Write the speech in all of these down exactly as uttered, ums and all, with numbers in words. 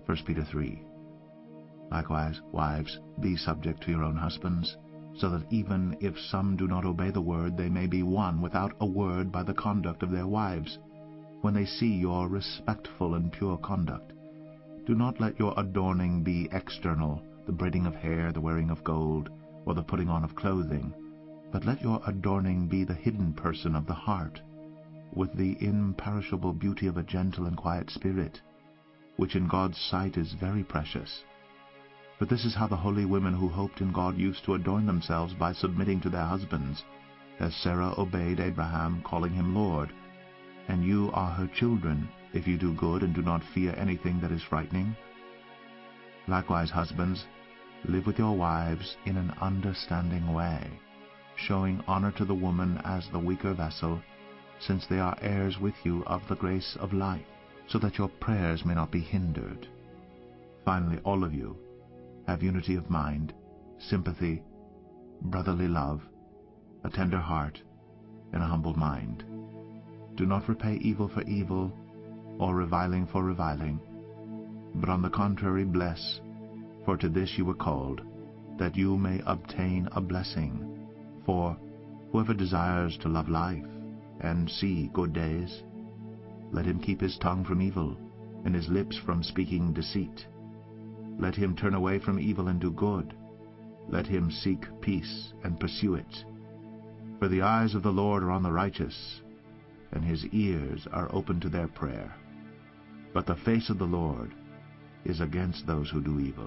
First Peter three. Likewise, wives, be subject to your own husbands, so that even if some do not obey the word, they may be won without a word by the conduct of their wives, when they see your respectful and pure conduct. Do not let your adorning be external, the braiding of hair, the wearing of gold, or the putting on of clothing, but let your adorning be the hidden person of the heart, with the imperishable beauty of a gentle and quiet spirit, which in God's sight is very precious. For this is how the holy women who hoped in God used to adorn themselves, by submitting to their husbands, as Sarah obeyed Abraham, calling him Lord. And you are her children, if you do good and do not fear anything that is frightening. Likewise, husbands, live with your wives in an understanding way, showing honor to the woman as the weaker vessel, since they are heirs with you of the grace of life, so that your prayers may not be hindered. Finally, all of you, have unity of mind, sympathy, brotherly love, a tender heart, and a humble mind. Do not repay evil for evil, or reviling for reviling, but on the contrary bless, for to this you were called, that you may obtain a blessing. For whoever desires to love life and see good days, let him keep his tongue from evil, and his lips from speaking deceit. Let him turn away from evil and do good. Let him seek peace and pursue it. For the eyes of the Lord are on the righteous, and his ears are open to their prayer. But the face of the Lord is against those who do evil.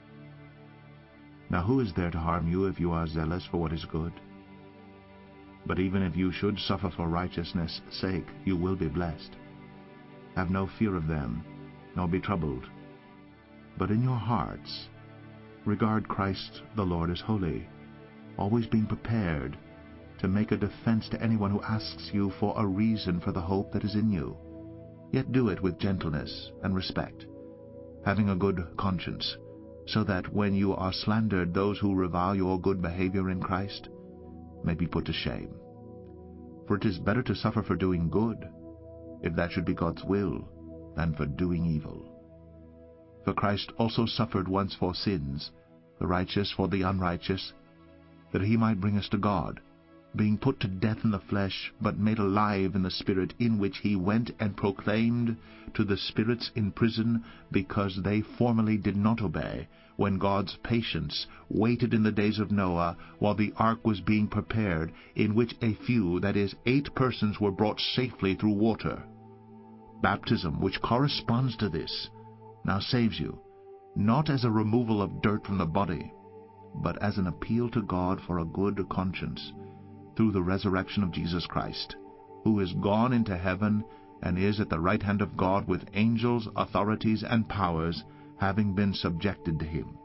Now who is there to harm you if you are zealous for what is good? But even if you should suffer for righteousness' sake, you will be blessed. Have no fear of them, nor be troubled. But in your hearts regard Christ the Lord as holy, always being prepared to make a defense to anyone who asks you for a reason for the hope that is in you. Yet do it with gentleness and respect, having a good conscience, so that when you are slandered, those who revile your good behavior in Christ may be put to shame. For it is better to suffer for doing good, if that should be God's will, than for doing evil. For Christ also suffered once for sins, the righteous for the unrighteous, that he might bring us to God, being put to death in the flesh, but made alive in the Spirit, in which he went and proclaimed to the spirits in prison, because they formerly did not obey, when God's patience waited in the days of Noah, while the ark was being prepared, in which a few, that is, eight persons, were brought safely through water. Baptism, which corresponds to this, now saves you, not as a removal of dirt from the body, but as an appeal to God for a good conscience, through the resurrection of Jesus Christ, who is gone into heaven and is at the right hand of God, with angels, authorities, and powers having been subjected to him.